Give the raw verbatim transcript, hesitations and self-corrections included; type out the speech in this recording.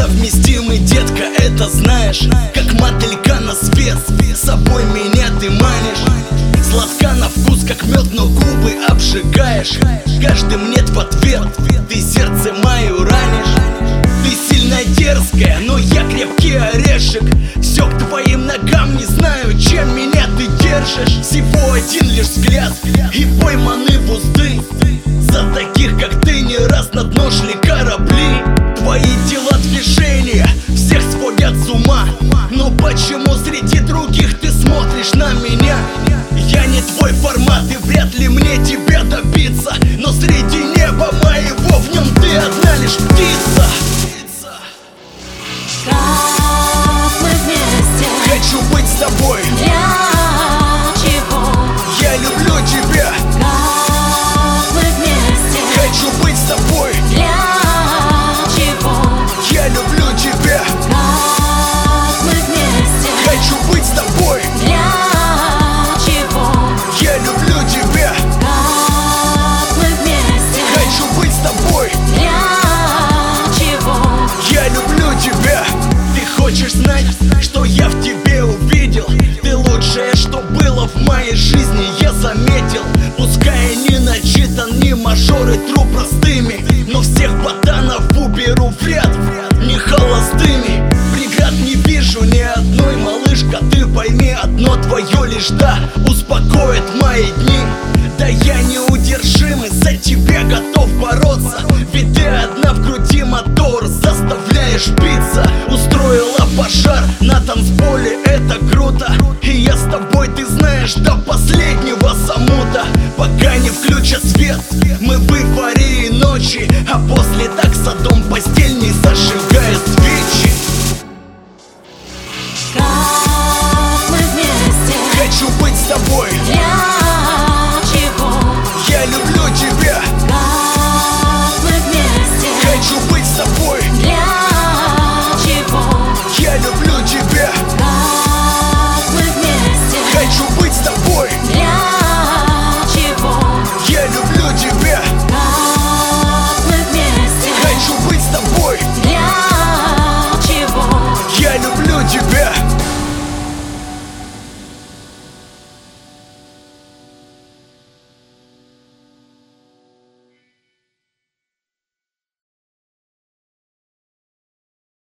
несовместимы, детка, это знаешь. Как мотылька на свет, собой меня ты манишь. Сладка на вкус, как мед, но губы обжигаешь. Каждым нет в ответ, ты сердце мое ранишь. Ты сильно дерзкая, но я крепкий орешек. Все к твоим ногам, не знаю, чем меня ты держишь. Всего один лишь взгляд, и пойманы в узды. За таких, как ты, не раз на дно шли корабли. Твои дела, движения всех сводят с ума. Но почему среди других ты смотришь на меня? Я не твой формат, и вряд ли мне тебя добиться. Но среди неба моего в нем ты одна лишь птица. Как мы вместе, хочу быть с тобой. для чего? Я люблю тебя. Как мы вместе, Хочу быть с тобой. для чего? Я люблю тебя. Как мы вместе, Хочу быть с тобой. для чего? Я люблю тебя. Как мы вместе, Хочу быть с тобой. для чего? Я люблю тебя. Ты хочешь знать, что я в тебе увидел? Ты лучшее, что было в моей жизни, я заметил. Пускай не начитан, не мажор и тру простыми, но всех ботанов уберу в ряд, не холостыми. Преград не вижу ни одной, малышка, ты пойми одно, твое лишь да успокоит мои дни. Да я неудержимый, за тебя готов бороться. Ведь ты одна в груди, мотор заставляешь биться. Устроила пожар на танцполе, это круто. И я с тобой, ты знаешь, до последнего замута. Пока не включат свет, мы в эйфории ночи. А после так садом постель не зажигая свечи.